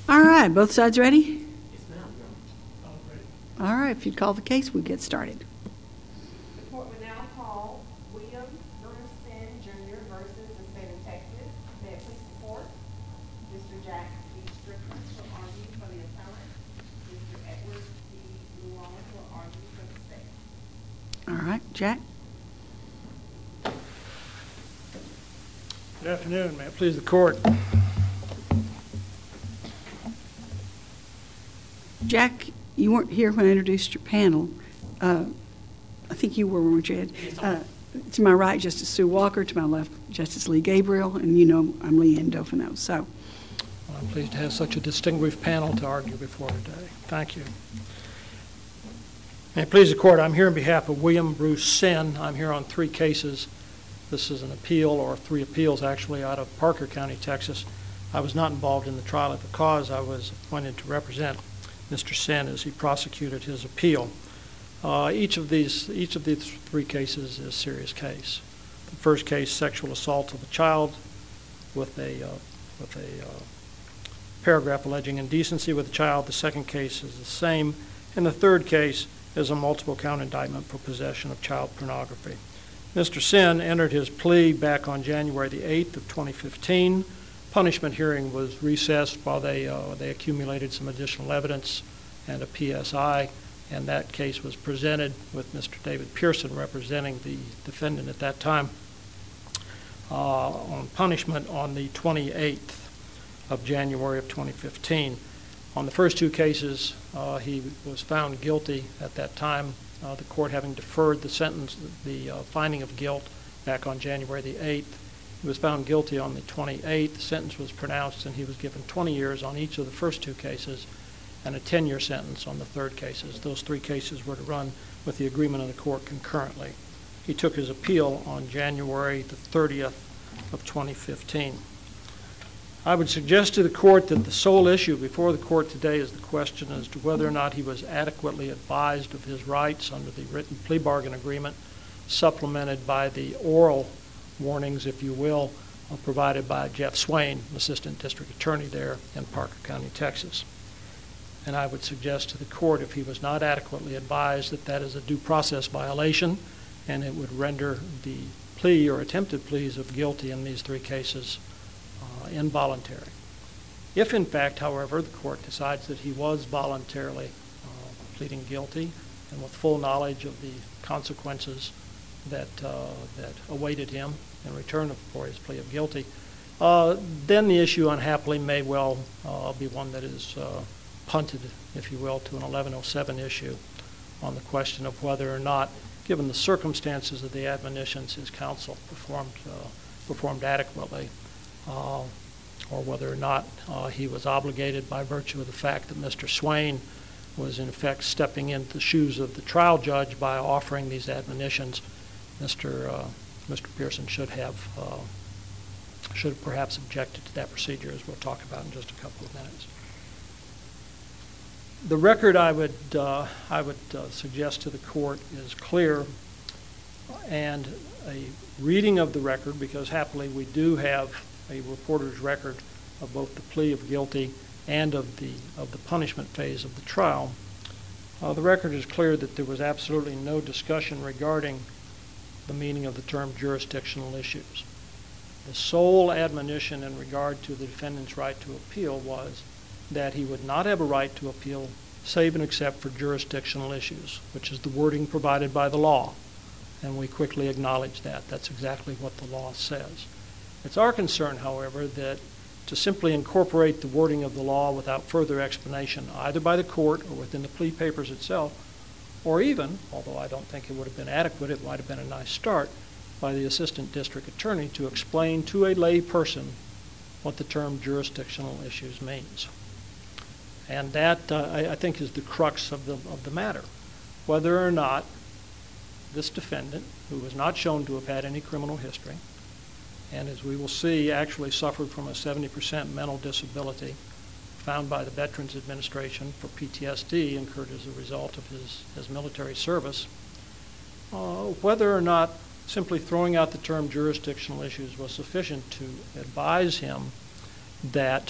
All right, both sides ready? Yes, ma'am. All right, if you'd call the case, we'll get started. The court will now call William Bruce Senn, Jr. versus the state of Texas. May it please the court. Mr. Jack B. Strickland will argue for the appellant. Mr. Edward D. Luong will argue for the state. All right, Jack? Good afternoon. May it please the court. Jack, you weren't here when I introduced your panel. I think you were, weren't you, Ed? To my right, Justice Sue Walker. To my left, Justice Lee Gabriel. And you know I'm Leigh Ann Dauphineau. So, Well, I'm pleased to have such a distinguished panel to argue before today. Thank you. May it please the court, I'm here on behalf of William Bruce Senn. I'm here on 3 cases. This is an appeal, or 3 appeals actually, out of Parker County, Texas. I was not involved in the trial of the cause. I was appointed to represent Mr. Senn as he prosecuted his appeal. Each of these 3 cases is a serious case. The first case, sexual assault of a child with a paragraph alleging indecency with a child. The second case is the same. And the third case is a multiple count indictment for possession of child pornography. Mr. Senn entered his plea back on January the 8th of 2015. Punishment hearing was recessed while they accumulated some additional evidence and a PSI, and that case was presented with Mr. David Pearson representing the defendant at that time on punishment on the 28th of January of 2015. On the first 2 cases, he was found guilty at that time, the court having deferred the sentence, the finding of guilt back on January the 8th. He was found guilty on the 28th. The sentence was pronounced, and he was given 20 years on each of the first 2 cases and a 10-year sentence on the third cases. Those 3 cases were to run with the agreement of the court concurrently. He took his appeal on January the 30th of 2015. I would suggest to the court that the sole issue before the court today is the question as to whether or not he was adequately advised of his rights under the written plea bargain agreement, supplemented by the oral warnings, if you will, provided by Jeff Swain, Assistant District Attorney there in Parker County, Texas. And I would suggest to the court, if he was not adequately advised, that that is a due process violation, and it would render the plea or attempted pleas of guilty in these 3 cases involuntary. If, in fact, however, the court decides that he was voluntarily pleading guilty and with full knowledge of the consequences that awaited him in return for his plea of guilty, then the issue unhappily may well be one that is punted, if you will, to an 1107 issue on the question of whether or not, given the circumstances of the admonitions, his counsel performed adequately, or whether or not he was obligated by virtue of the fact that Mr. Swain was in effect stepping into the shoes of the trial judge by offering these admonitions. Mr. Pearson should perhaps objected to that procedure, as we'll talk about in just a couple of minutes. The record I would suggest to the court is clear, and a reading of the record, because happily we do have a reporter's record of both the plea of guilty and of the punishment phase of the trial. The record is clear that there was absolutely no discussion regarding the meaning of the term jurisdictional issues. The sole admonition in regard to the defendant's right to appeal was that he would not have a right to appeal save and except for jurisdictional issues, which is the wording provided by the law. And we quickly acknowledge that. That's exactly what the law says. It's our concern, however, that to simply incorporate the wording of the law without further explanation, either by the court or within the plea papers itself, or even, although I don't think it would have been adequate, it might have been a nice start, by the Assistant District Attorney to explain to a lay person what the term jurisdictional issues means. And that, I think, is the crux of the matter. Whether or not this defendant, who was not shown to have had any criminal history, and as we will see, actually suffered from a 70% mental disability found by the Veterans Administration for PTSD incurred as a result of his military service, whether or not simply throwing out the term jurisdictional issues was sufficient to advise him that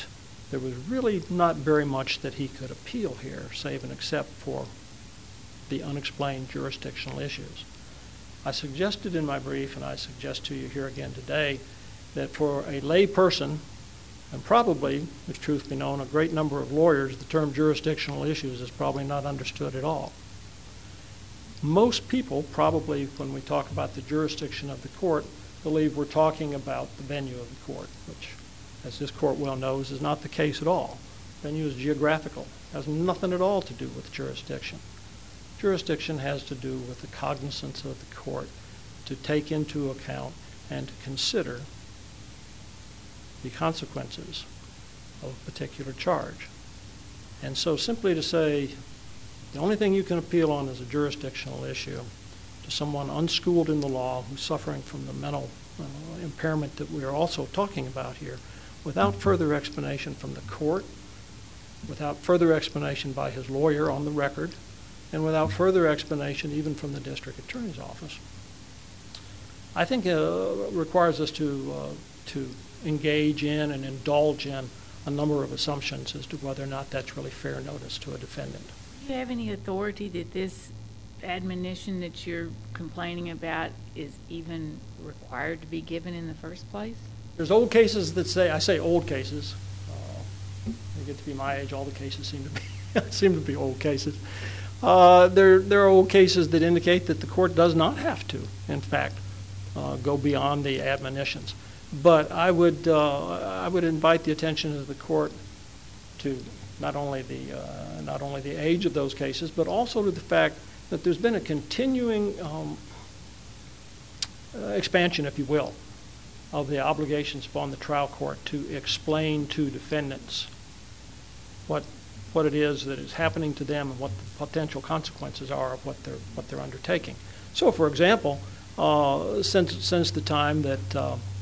there was really not very much that he could appeal here, save and except for the unexplained jurisdictional issues. I suggested in my brief, and I suggest to you here again today, that for a lay person, and probably, if truth be known, a great number of lawyers, the term jurisdictional issues is probably not understood at all. Most people, probably when we talk about the jurisdiction of the court, believe we're talking about the venue of the court, which, as this court well knows, is not the case at all. Venue is geographical, has nothing at all to do with jurisdiction. Jurisdiction has to do with the cognizance of the court to take into account and to consider the consequences of a particular charge. And so simply to say the only thing you can appeal on is a jurisdictional issue to someone unschooled in the law who's suffering from the mental impairment that we are also talking about here, without further explanation from the court, without further explanation by his lawyer on the record, and without further explanation even from the district attorney's office, I think requires us to engage in and indulge in a number of assumptions as to whether or not that's really fair notice to a defendant. Do you have any authority that this admonition that you're complaining about is even required to be given in the first place? There's old cases that say, I say old cases, they get to be my age, all the cases seem to be old cases. There are old cases that indicate that the court does not have to, in fact, go beyond the admonitions. But I would invite the attention of the court to not only the age of those cases, but also to the fact that there's been a continuing expansion, if you will, of the obligations upon the trial court to explain to defendants what it is that is happening to them and what the potential consequences are of what they're undertaking. So, for example, since the time that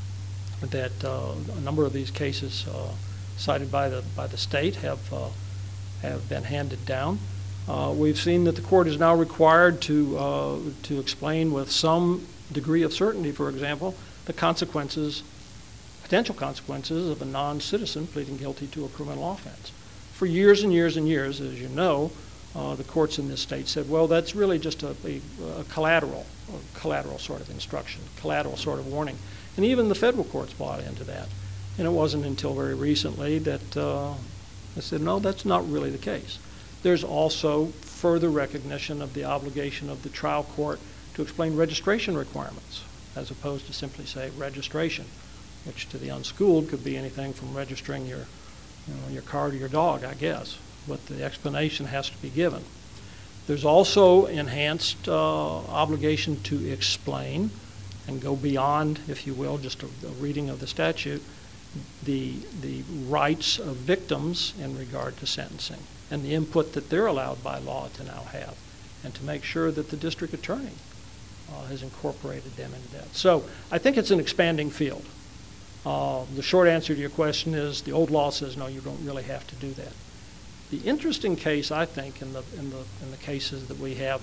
a number of these cases cited by the state have been handed down, we've seen that the court is now required to explain with some degree of certainty, for example, the potential consequences of a non-citizen pleading guilty to a criminal offense. For years and years and years, as you know, the courts in this state said, well, that's really just a collateral sort of instruction, collateral sort of warning. And even the federal courts bought into that. And it wasn't until very recently that they said, no, that's not really the case. There's also further recognition of the obligation of the trial court to explain registration requirements, as opposed to simply say registration, which to the unschooled could be anything from registering your car to your dog, I guess. But the explanation has to be given. There's also enhanced obligation to explain and go beyond, if you will, just a reading of the statute, the rights of victims in regard to sentencing and the input that they're allowed by law to now have, and to make sure that the district attorney has incorporated them into that. So I think it's an expanding field. The short answer to your question is the old law says, no, you don't really have to do that. The interesting case, I think, in the cases that we have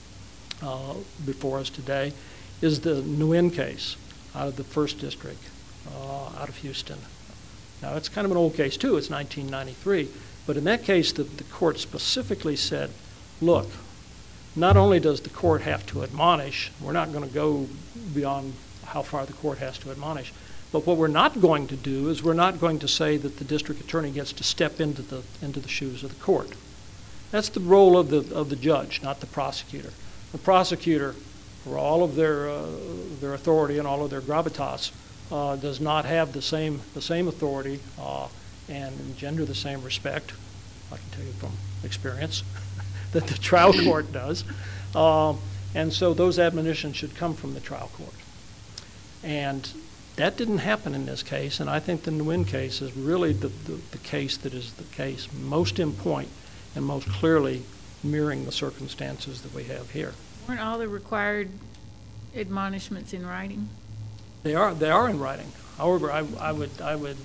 before us today is the Nguyen case out of the 1st District, out of Houston. Now, it's kind of an old case, too. It's 1993. But in that case, the court specifically said, look, not only does the court have to admonish, we're not going to go beyond how far the court has to admonish, but what we're not going to do is we're not going to say that the district attorney gets to step into the shoes of the court. That's the role of the judge, not the prosecutor. The prosecutor, for all of their authority and all of their gravitas, does not have the same authority and engender the same respect, I can tell you from experience, that the trial court does. And so those admonitions should come from the trial court. And that didn't happen in this case, and I think the Nguyen case is really the case that is the case most in point and most clearly mirroring the circumstances that we have here. Weren't all the required admonishments in writing? They are in writing. However, I would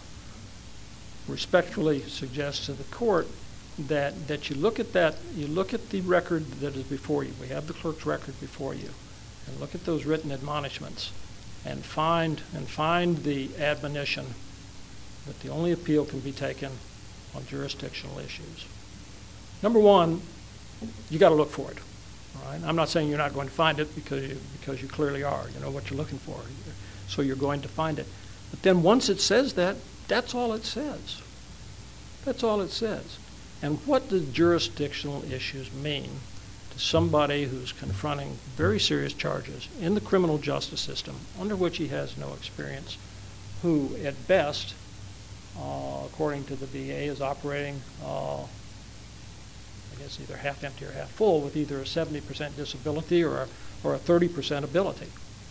respectfully suggest to the court that you look at the record that is before you. We have the clerk's record before you, and look at those written admonishments, and find the admonition that the only appeal can be taken on jurisdictional issues. Number one, you got to look for it. All right? I'm not saying you're not going to find it because you clearly are. You know what you're looking for, so you're going to find it. But then once it says that, that's all it says. That's all it says. And what do jurisdictional issues mean to somebody who's confronting very serious charges in the criminal justice system, under which he has no experience, who at best, according to the VA, is operating, I guess, either half empty or half full, with either a 70% disability or a 30% ability.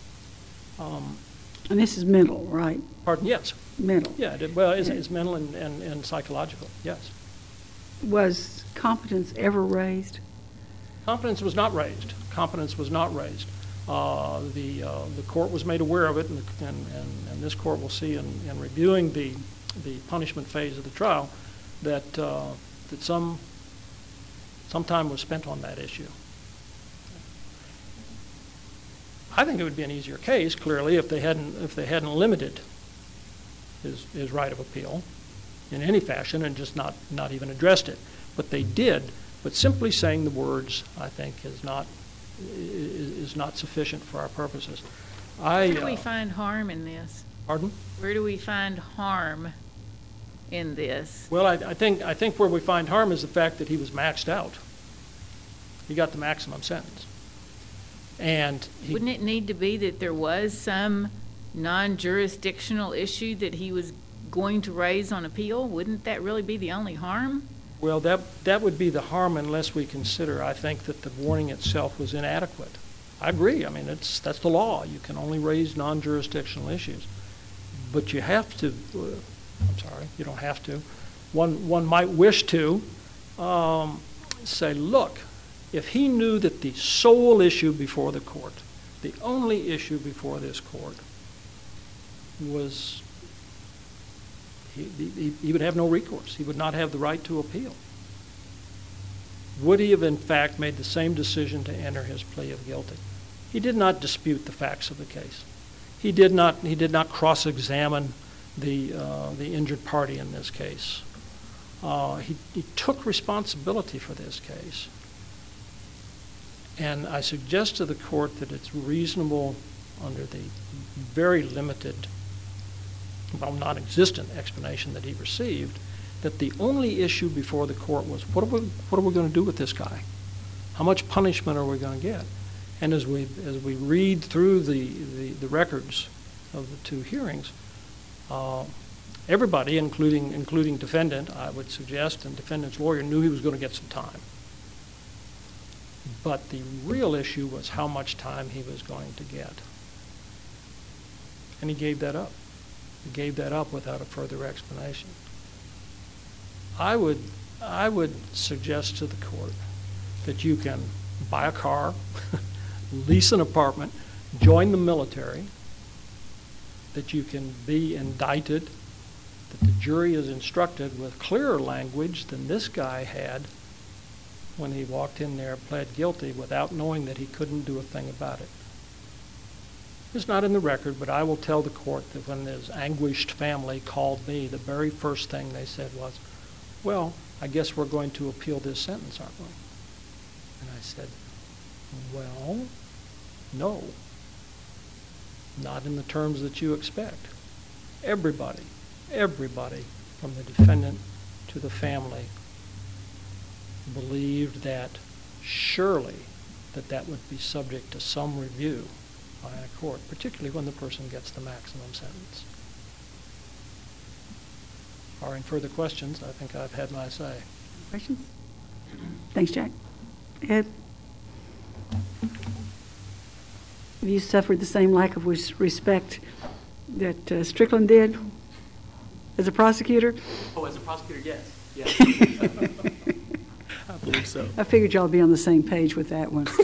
And this is mental, right? Pardon? Yes. Mental. Yeah. It's mental and psychological. Yes. Was competence ever raised? Competence was not raised. Competence was not raised. The court was made aware of it, and this court will see in reviewing the punishment phase of the trial that some time was spent on that issue. I think it would be an easier case, clearly, if they hadn't limited his right of appeal in any fashion and just not even addressed it. But they did. But simply saying the words, I think, is not sufficient for our purposes. Where do we find harm in this? Pardon? Where do we find harm in this? Well, I think where we find harm is the fact that he was maxed out. He got the maximum sentence. And wouldn't it need to be that there was some non-jurisdictional issue that he was going to raise on appeal? Wouldn't that really be the only harm? Well, that would be the harm unless we consider, I think, that the warning itself was inadequate. I agree. I mean, that's the law. You can only raise non-jurisdictional issues. But you have to, I'm sorry, you don't have to. One might wish to say, look, if he knew that the sole issue before the court, the only issue before this court, was he would have no recourse. He would not have the right to appeal. Would he have, in fact, made the same decision to enter his plea of guilty? He did not dispute the facts of the case. He did not cross-examine the injured party in this case. He took responsibility for this case. And I suggest to the court that it's reasonable, under the very limited, well, non-existent explanation that he received, that the only issue before the court was, what are we going to do with this guy? How much punishment are we going to get? And as we read through the records of the two hearings, everybody, including defendant, I would suggest, and defendant's lawyer, knew he was going to get some time. But the real issue was how much time he was going to get. And he gave that up. He gave that up without a further explanation. I would suggest to the court that you can buy a car, lease an apartment, join the military, that you can be indicted, that the jury is instructed with clearer language than this guy had when he walked in there, pled guilty, without knowing that he couldn't do a thing about it. It's not in the record, but I will tell the court that when his anguished family called me, the very first thing they said was, well, I guess we're going to appeal this sentence, aren't we? And I said, well, no. Not in the terms that you expect. Everybody, from the defendant to the family, believed that surely that would be subject to some review by a court, particularly when the person gets the maximum sentence. Barring further questions, I think I've had my say. Questions? Thanks, Jack. Ed? Have you suffered the same lack of respect that Strickland did as a prosecutor? Oh, as a prosecutor, yes. I believe so. I figured y'all would be on the same page with that one.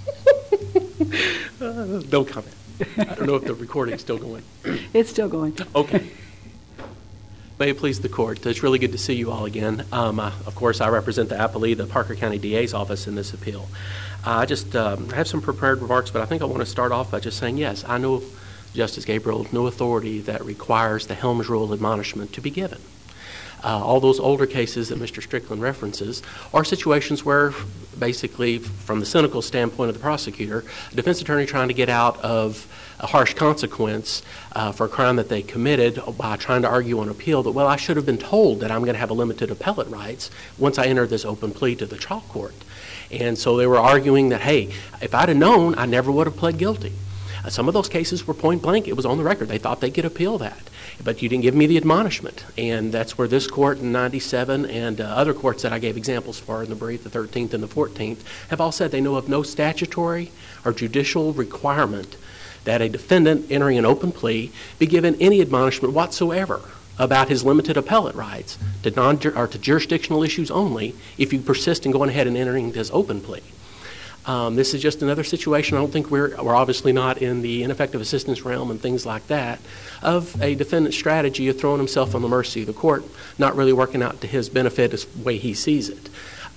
No comment. I don't know if the recording's still going. It's still going. Okay. May it please the court. It's really good to see you all again. Of course, I represent the appellee, the Parker County DA's office in this appeal. I just have some prepared remarks, but I think I want to start off by just saying, yes, I know Justice Gabriel, no authority that requires the Helms Rule admonishment to be given. All those older cases that Mr. Strickland references are situations where, basically, from the cynical standpoint of the prosecutor, a defense attorney trying to get out of a harsh consequence for a crime that they committed by trying to argue on appeal that, well, I should have been told that I'm going to have a limited appellate rights once I enter this open plea to the trial court. And so they were arguing that, hey, if I'd have known, I never would have pled guilty. Some of those cases were point blank. It was on the record. They thought they could appeal that. But you didn't give me the admonishment. And that's where this court in 97 and other courts that I gave examples for in the brief, the 13th and the 14th, have all said they know of no statutory or judicial requirement that a defendant entering an open plea be given any admonishment whatsoever about his limited appellate rights to jurisdictional issues only if you persist in going ahead and entering this open plea. This is just another situation. I don't think we're obviously not in the ineffective assistance realm and things like that of a defendant's strategy of throwing himself on the mercy of the court, not really working out to his benefit as the way he sees it.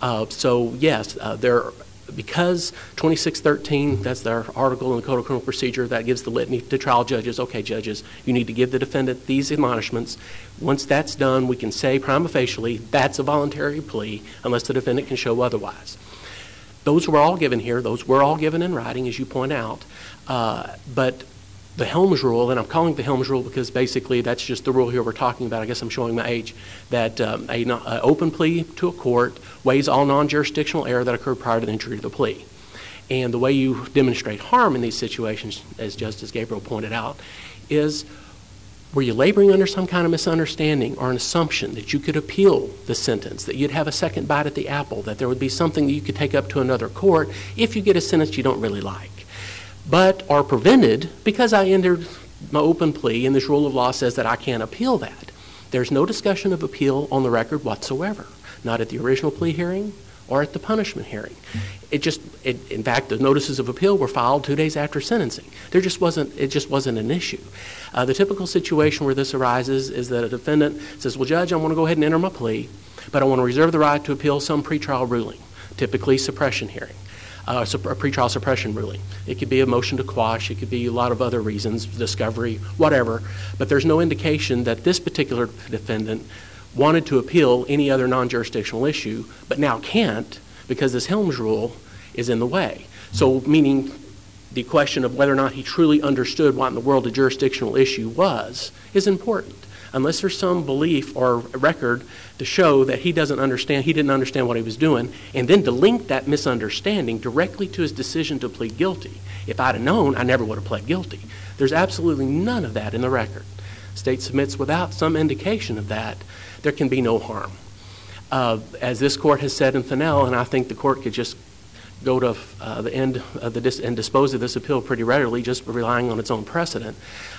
So yes, because 2613, that's their article in the Code of Criminal Procedure, that gives the litany to trial judges, okay, judges, you need to give the defendant these admonishments. Once that's done, we can say prima facie that's a voluntary plea unless the defendant can show otherwise. Those were all given here. Those were all given in writing, as you point out. But the Helms Rule, and I'm calling it the Helms Rule because basically that's just the rule here we're talking about. I guess I'm showing my age, that an open plea to a court weighs all non-jurisdictional error that occurred prior to the entry of the plea. And the way you demonstrate harm in these situations, as Justice Gabriel pointed out, is were you laboring under some kind of misunderstanding or an assumption that you could appeal the sentence, that you'd have a second bite at the apple, that there would be something that you could take up to another court if you get a sentence you don't really like, but are prevented because I entered my open plea and this rule of law says that I can't appeal that. There's no discussion of appeal on the record whatsoever, not at the original plea hearing or at the punishment hearing. In fact, the notices of appeal were filed 2 days after sentencing. It just wasn't an issue. The typical situation where this arises is that a defendant says, well, Judge, I want to go ahead and enter my plea, but I want to reserve the right to appeal some pretrial ruling, typically suppression hearing, a pretrial suppression ruling. It could be a motion to quash. It could be a lot of other reasons, discovery, whatever, but there's no indication that this particular defendant wanted to appeal any other non-jurisdictional issue, but now can't because this Helms Rule is in the way. So meaning the question of whether or not he truly understood what in the world a jurisdictional issue was is important. Unless there's some belief or record to show that he didn't understand what he was doing, and then to link that misunderstanding directly to his decision to plead guilty. If I'd have known, I never would have pled guilty. There's absolutely none of that in the record. State submits without some indication of that, there can be no harm. As this court has said in Fennell, and I think the court could just go to the end of and dispose of this appeal pretty readily just relying on its own precedent.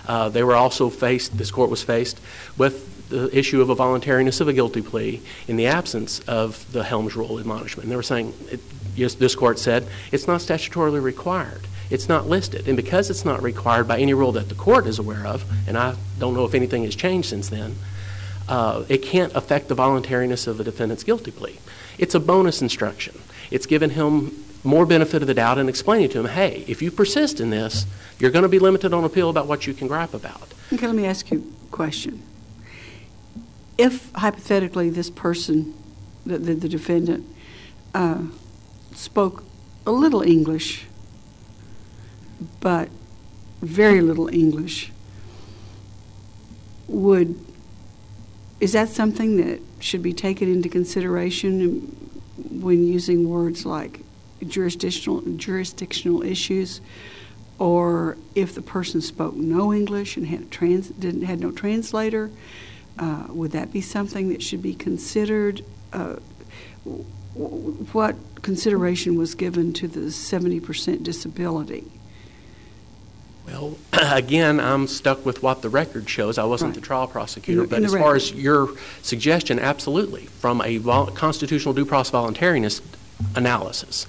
This court was faced with the issue of a voluntariness of a guilty plea in the absence of the Helms Rule admonishment. And they were saying, this court said, it's not statutorily required. It's not listed. And because it's not required by any rule that the court is aware of, and I don't know if anything has changed since then, it can't affect the voluntariness of the defendant's guilty plea. It's a bonus instruction. It's given him more benefit of the doubt and explaining to him, hey, if you persist in this, you're going to be limited on appeal about what you can gripe about. Okay, let me ask you a question. If, hypothetically, this person, the defendant, spoke a little English, but very little English, is that something that should be taken into consideration when using words like jurisdictional issues, or if the person spoke no English and had no translator, would that be something that should be considered? What consideration was given to the 70% disability? Well, again, I'm stuck with what the record shows. I wasn't the trial prosecutor, but as far as your suggestion, absolutely. From a constitutional due process voluntariness analysis,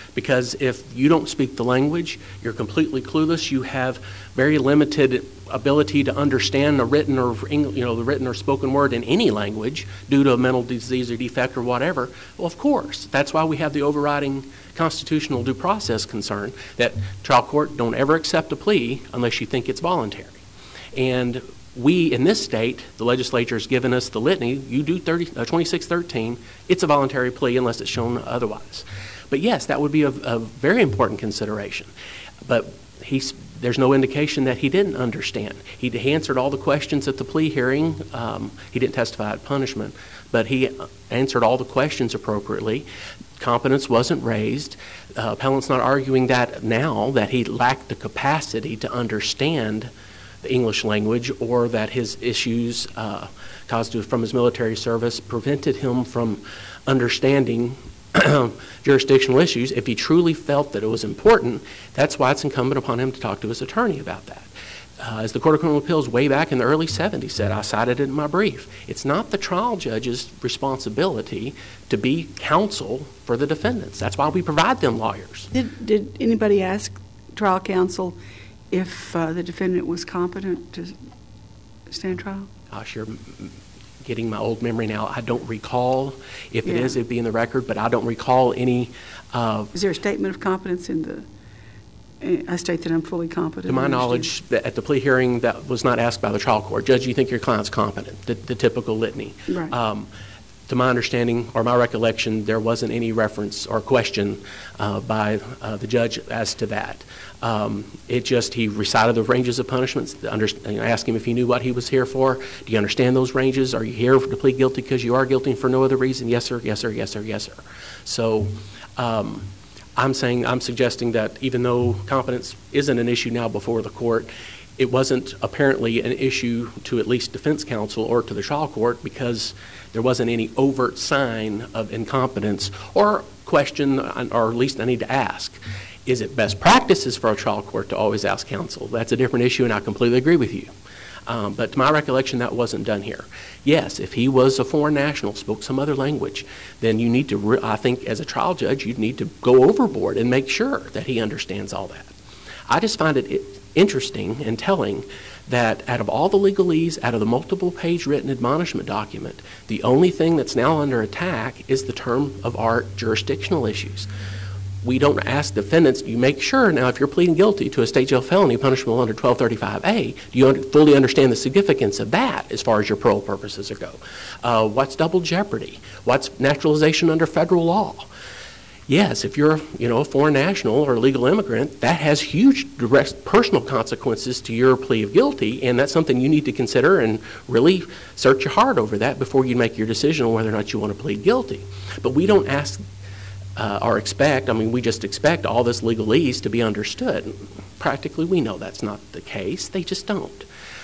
Because if you don't speak the language, you're completely clueless. You have very limited ability to understand the written or the written or spoken word in any language due to a mental disease or defect or whatever. Well, of course, that's why we have the overriding constitutional due process concern that trial court don't ever accept a plea unless you think it's voluntary. And we, in this state, the legislature has given us the litany. You do 2613, it's a voluntary plea unless it's shown otherwise. But yes, that would be a very important consideration. But there's no indication that he didn't understand. He answered all the questions at the plea hearing. He didn't testify at punishment, but he answered all the questions appropriately. Competence wasn't raised. Appellant's not arguing that now, that he lacked the capacity to understand the English language or that his issues caused from his military service prevented him from understanding jurisdictional issues. If he truly felt that it was important, that's why it's incumbent upon him to talk to his attorney about that. As the Court of Criminal Appeals way back in the early 70s said, I cited it in my brief, it's not the trial judge's responsibility to be counsel for the defendants. That's why we provide them lawyers. Did anybody ask trial counsel if the defendant was competent to stand trial? Gosh, you're getting my old memory now. I don't recall. If it is, it'd be in the record, but I don't recall any. Is there a statement of competence in the? I state that I'm fully competent. To my knowledge, at the plea hearing, that was not asked by the trial court. Judge, you think your client's competent? The typical litany. Right. To my understanding or my recollection, there wasn't any reference or question by the judge as to that. He recited the ranges of punishments, asked him if he knew what he was here for. Do you understand those ranges? Are you here to plead guilty because you are guilty for no other reason? Yes, sir, yes, sir, yes, sir, yes, sir. So I'm suggesting that even though competence isn't an issue now before the court, it wasn't apparently an issue to at least defense counsel or to the trial court because there wasn't any overt sign of incompetence or question, or at least I need to ask, is it best practices for a trial court to always ask counsel? That's a different issue, and I completely agree with you. But to my recollection, that wasn't done here. Yes, if he was a foreign national, spoke some other language, then you need to, I think as a trial judge, you'd need to go overboard and make sure that he understands all that. I just find it interesting and telling that out of all the legalese, out of the multiple-page written admonishment document, the only thing that's now under attack is the term of art jurisdictional issues. We don't ask defendants, you make sure now if you're pleading guilty to a state jail felony punishable under 1235A, do you fully understand the significance of that as far as your parole purposes go? What's double jeopardy? What's naturalization under federal law? Yes, if you're a foreign national or a legal immigrant, that has huge direct personal consequences to your plea of guilty, and that's something you need to consider and really search your heart over that before you make your decision on whether or not you want to plead guilty. But we don't ask or expect, we just expect all this legalese to be understood. Practically, we know that's not the case. They just don't.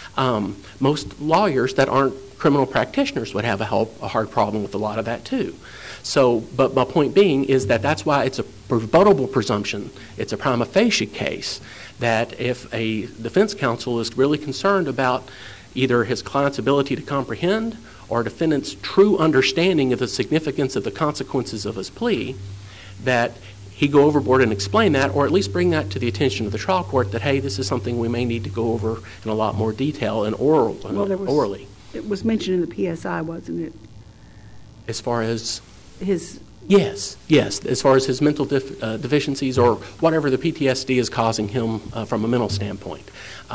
Most lawyers that aren't criminal practitioners would have a hard problem with a lot of that too. So, but my point being is that that's why it's a rebuttable presumption. It's a prima facie case that if a defense counsel is really concerned about either his client's ability to comprehend or defendant's true understanding of the significance of the consequences of his plea, that he go overboard and explain that, or at least bring that to the attention of the trial court that, hey, this is something we may need to go over in a lot more detail and orally. It was mentioned in the PSI, wasn't it? As far as? His? Yes. As far as his mental deficiencies or whatever the PTSD is causing him from a mental standpoint.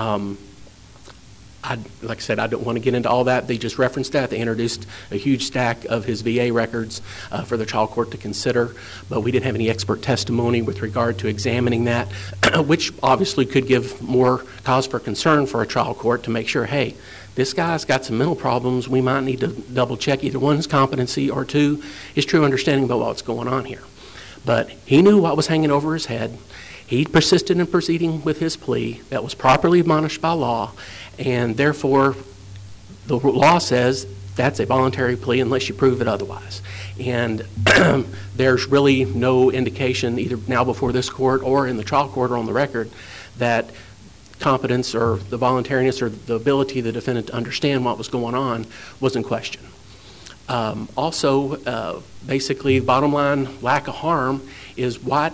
Like I said, I don't want to get into all that. They just referenced that. They introduced a huge stack of his VA records for the trial court to consider, but we didn't have any expert testimony with regard to examining that, which obviously could give more cause for concern for a trial court to make sure, hey, this guy's got some mental problems. We might need to double check either one, his competency, or two, his true understanding about what's going on here. But he knew what was hanging over his head. He persisted in proceeding with his plea that was properly admonished by law, and therefore the law says that's a voluntary plea unless you prove it otherwise. And there's really no indication either now before this court or in the trial court or on the record that competence or the voluntariness or the ability of the defendant to understand what was going on was in question. Also, basically, bottom line, lack of harm is what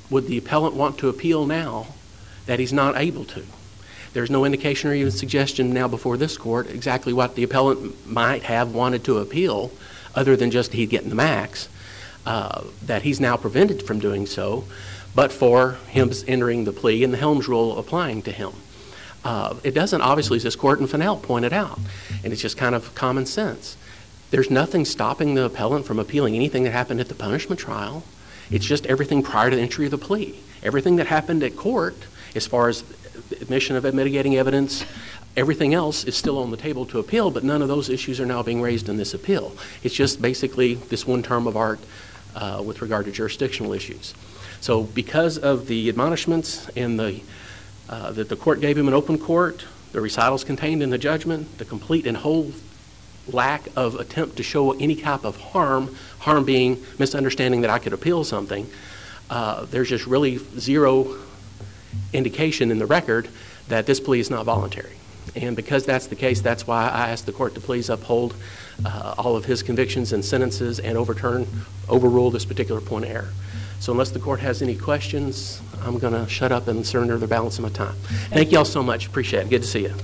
would the appellant want to appeal now that he's not able to? There's no indication or even suggestion now before this court exactly what the appellant might have wanted to appeal, other than just he'd get the max, that he's now prevented from doing so, but for him entering the plea and the Helms rule applying to him. It doesn't, obviously, as this court in Fennell pointed out, and it's just kind of common sense. There's nothing stopping the appellant from appealing anything that happened at the punishment trial. It's just everything prior to the entry of the plea. Everything that happened at court, as far as admission of mitigating evidence, everything else is still on the table to appeal, but none of those issues are now being raised in this appeal. It's just basically this one term of art with regard to jurisdictional issues. So because of the admonishments and that the court gave him in open court, the recitals contained in the judgment, the complete and whole lack of attempt to show any type of harm being misunderstanding that I could appeal something, there's just really zero indication in the record that this plea is not voluntary. And because that's the case, that's why I asked the court to please uphold all of his convictions and sentences and overrule this particular point of error. So unless the court has any questions, I'm going to shut up and surrender the balance of my time. Thank you all so much. Appreciate it. Good to see you.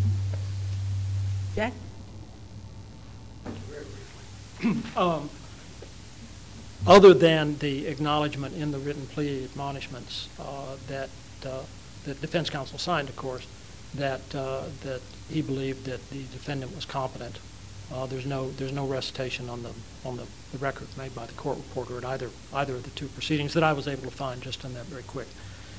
Jack? Other than the acknowledgement in the written plea admonishments that the defense counsel signed, of course, that he believed that the defendant was competent. There's no recitation on the record made by the court reporter at either of the two proceedings that I was able to find just in that very quick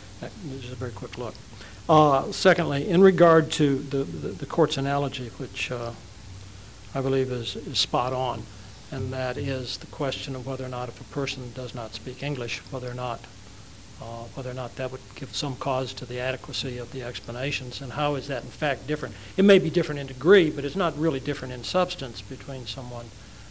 look. Secondly, in regard to the court's analogy, which I believe is spot on, and that is the question of whether or not if a person does not speak English, whether or not that would give some cause to the adequacy of the explanations, and how is that in fact different. It may be different in degree, but it's not really different in substance between someone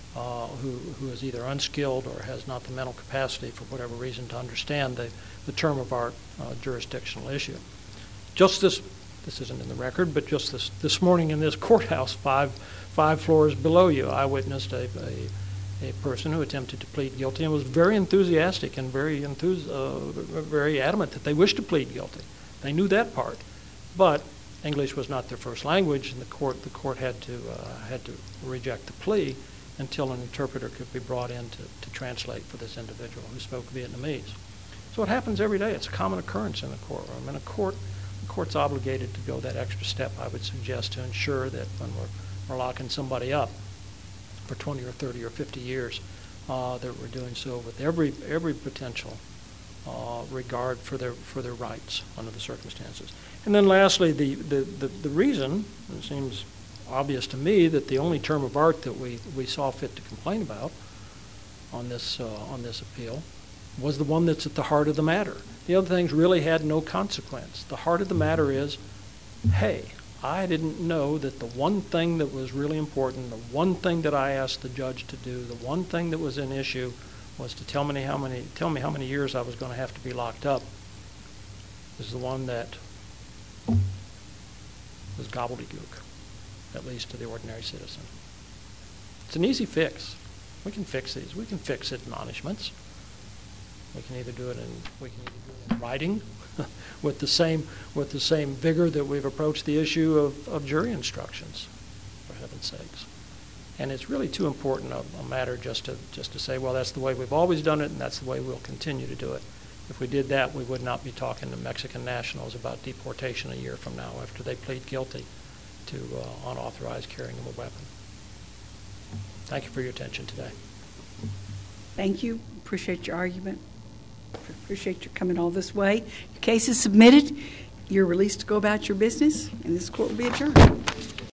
who is either unskilled or has not the mental capacity for whatever reason to understand the term of art jurisdictional issue. Just this isn't in the record, but just this morning in this courthouse, five floors below you, I witnessed a person who attempted to plead guilty and was very enthusiastic and very adamant that they wished to plead guilty. They knew that part, but English was not their first language, and the court had to reject the plea until an interpreter could be brought in to translate for this individual who spoke Vietnamese. So it happens every day. It's a common occurrence in the courtroom. And the court's obligated to go that extra step, I would suggest, to ensure that when we're locking somebody up for 20 or 30 or 50 years, that we're doing so with every potential regard for their rights under the circumstances. And then lastly, the reason, it seems obvious to me, that the only term of art that we saw fit to complain about on this appeal was the one that's at the heart of the matter. The other things really had no consequence. The heart of the matter is, hey, I didn't know that the one thing that was really important, the one thing that I asked the judge to do, the one thing that was an issue was to tell me how many years I was going to have to be locked up, is the one that was gobbledygook, at least to the ordinary citizen. It's an easy fix. We can fix these. We can fix admonishments. We can either do it in writing with the same vigor that we've approached the issue of jury instructions, for heaven's sakes. And it's really too important a matter just to say, well, that's the way we've always done it, and that's the way we'll continue to do it. If we did that, we would not be talking to Mexican nationals about deportation a year from now after they plead guilty to unauthorized carrying of a weapon. Thank you for your attention today. Thank you. Appreciate your argument. Appreciate your coming all this way. Your case is submitted. You're released to go about your business, and this court will be adjourned.